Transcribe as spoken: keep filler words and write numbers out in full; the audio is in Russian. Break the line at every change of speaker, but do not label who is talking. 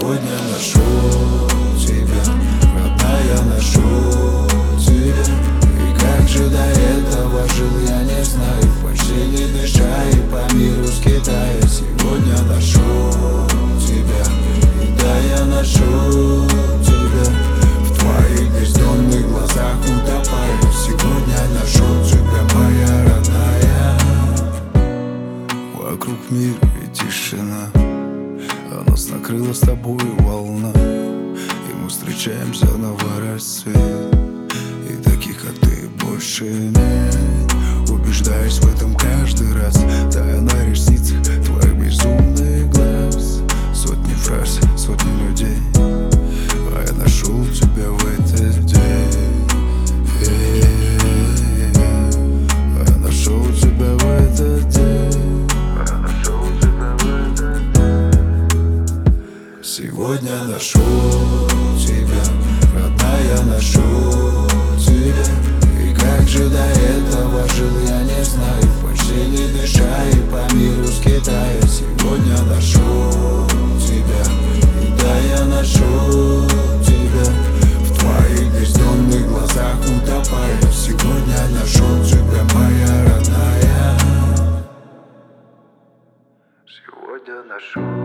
Сегодня нашел тебя, родная, нашел тебя. И как же до этого жил, я не знаю, почти не дыша и по миру скитая. Сегодня нашел тебя, и да, я нашел тебя. В твоих бездонных глазах утопаю. Сегодня нашел тебя, моя родная. Вокруг мир и тишина, а нас накрыла с тобой волна. И мы встречаемся в новый рассвет. И таких, как ты, больше нет. Убеждаюсь в этом каждый раз, тая на ресницах твоих безумных глаз. Сотни фраз, сотни людей, а я нашел тебя в этот день. А я нашел тебя в этот день. Сегодня нашел тебя, родная, нашел тебя. И как же до этого жил, я не знаю, почти не дыша и по миру скитая. Сегодня нашел тебя, и да, я нашел тебя. В твоих бездонных глазах утопаю. Сегодня нашел тебя, моя родная. Сегодня нашел.